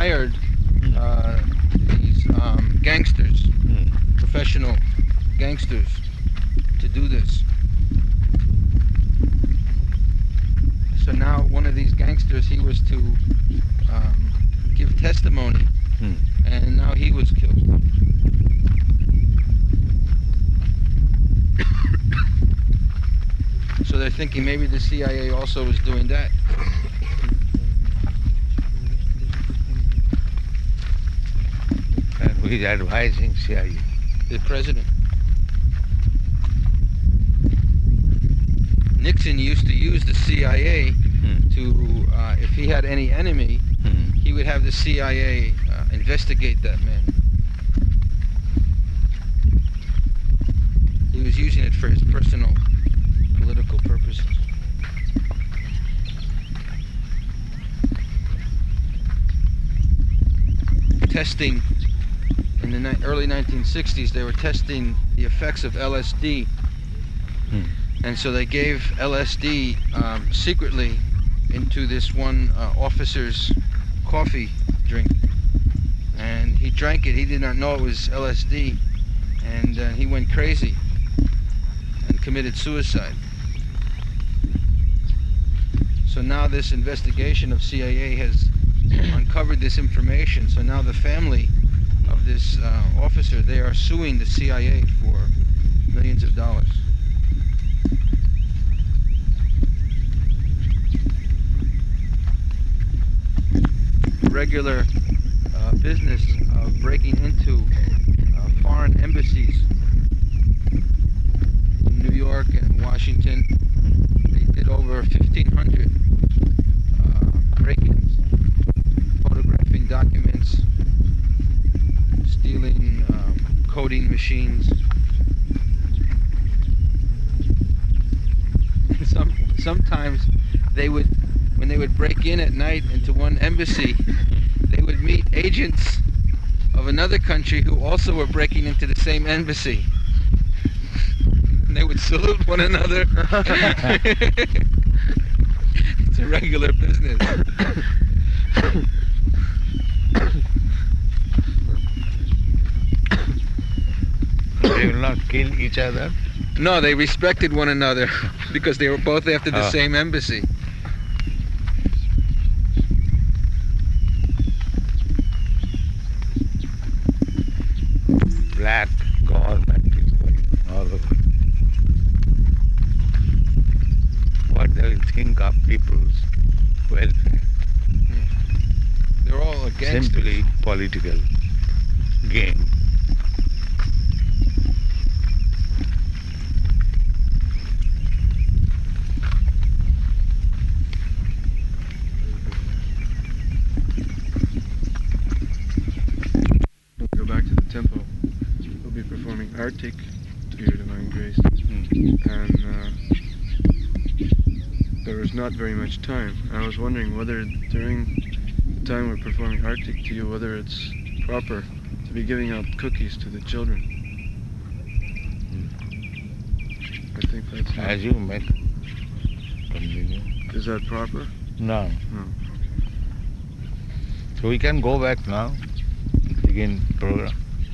hired these gangsters, professional gangsters, to do this. So now one of these gangsters, he was to give testimony, and now he was killed. So they're thinking maybe the CIA also is doing that. And who is advising CIA? The president. Nixon used to use the CIA to, if he had any enemy, he would have the CIA investigate that man. He was using it for his personal political purposes. Testing in the early 1960s, they were testing the effects of LSD. And so they gave LSD secretly into this one officer's coffee drink. And he drank it. He did not know it was LSD. And he went crazy and committed suicide. So now this investigation of CIA has uncovered this information. So now the family of this officer, they are suing the CIA for millions of dollars. Regular business of breaking into foreign embassies in New York and Washington. They did over 1,500 break-ins, photographing documents, stealing coding machines. Sometimes they would, when they would break in at night into one embassy, they would meet agents of another country who also were breaking into the same embassy. And they would salute one another. It's a regular business. They will not kill each other? No, they respected one another because they were both after the same embassy. Black government is going all over. What they will think of people's welfare? They're all against Simply political game. Go back to the temple. We'll be performing Artik to your Divine Grace. And there was not very much time. I was wondering whether during the time we're performing Artik to you, whether it's proper to be giving out cookies to the children. I think that's not. As you make convenient. Is that proper? No. No. So we can go back now. Begin program.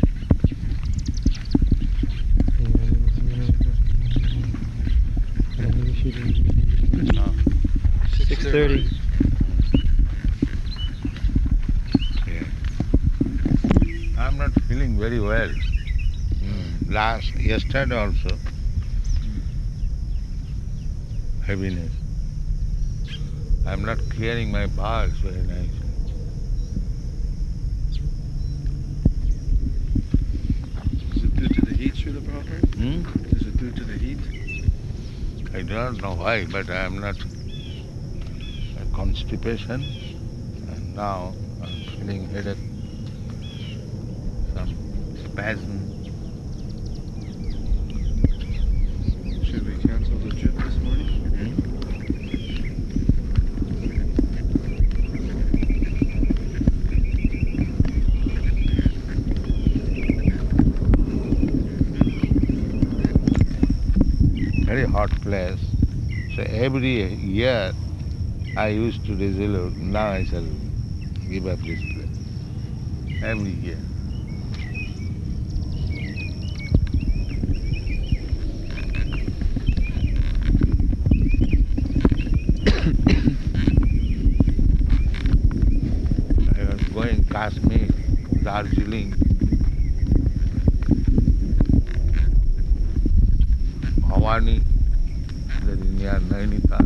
No. 6:30. Yeah. I'm not feeling very well. Yesterday also. Heaviness. I'm not clearing my bowels very nice. Is it due to the heat, Srila Prabhupada? Is it due to the heat? I don't know why, but I am not constipation, and now I'm feeling headache, some spasm. Should we cancel the trip this morning? Very hot place. So every year I used to resolve, now I shall give up this place every year. I was going Kashmir, Darjeeling, Bhavani, that is near Nainital.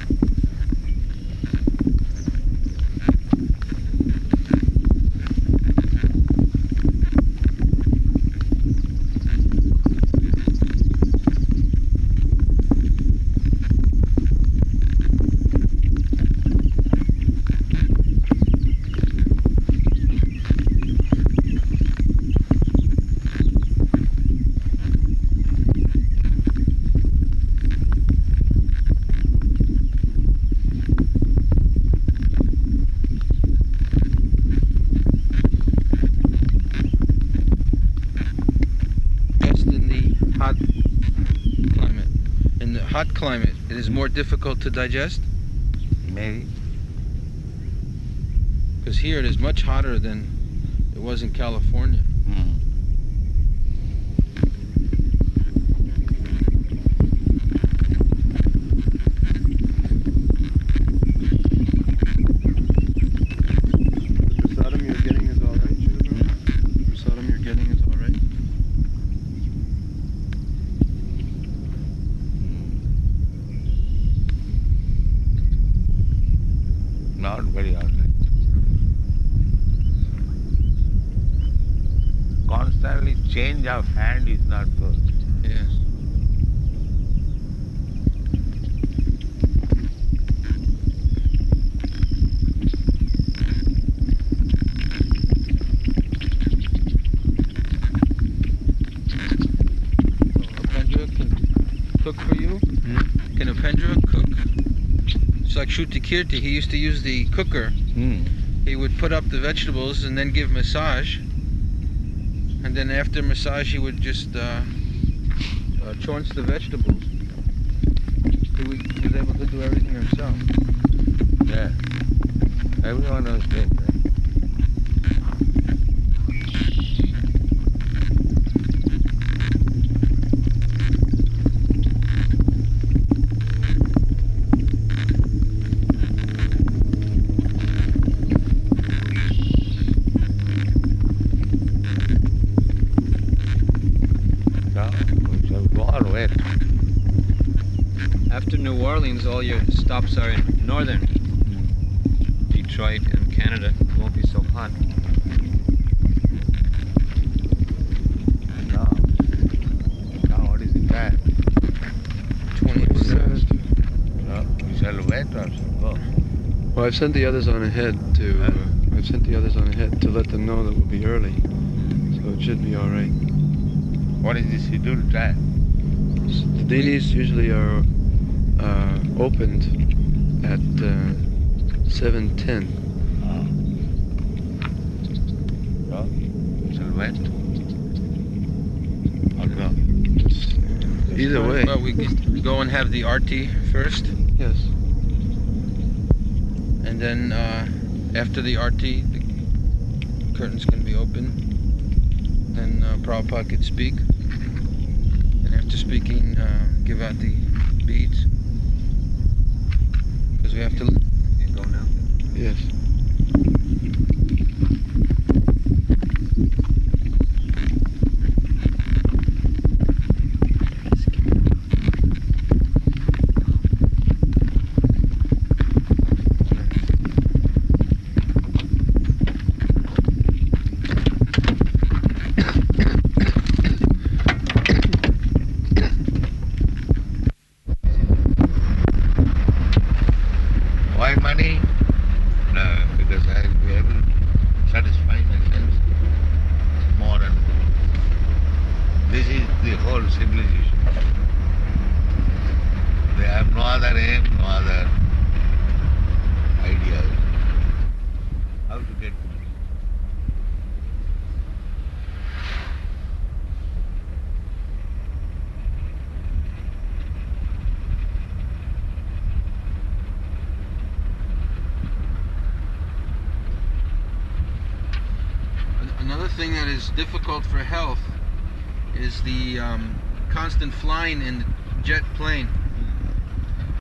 Hot climate, it is more difficult to digest? Maybe. Because here it is much hotter than it was in California. Prasadam you're getting is all right, Shivapam? Prasadam you're getting is all right? Not very alright. Constantly change of hand is not good. Yes. Upendra can cook for you? Can Upendra cook? It's like Shruti Kirti, he used to use the cooker. He would put up the vegetables and then give massage. And then after massage, he would just chaunce the vegetables. He was able to do everything himself. Yeah. Everyone was doing that. After New Orleans, all your stops are in northern Detroit and Canada. It won't be so hot. Now what is the time? 27. You shall wait or shall go? Well, I've sent the others on ahead to let them know that we'll be early, so it should be all right. What is the scheduled time? The Dinis usually are opened at 7:10. No? You shall wait or go? Either way. Well, we could go and have the RT first, Yes. and then after the RT, the curtains can be open. Then Prabhupada could speak, and after speaking, give out the beads. Because we have to. You go now? Yes. Why money? No, because I will be able to Another thing that is difficult for health is the constant flying in the jet plane.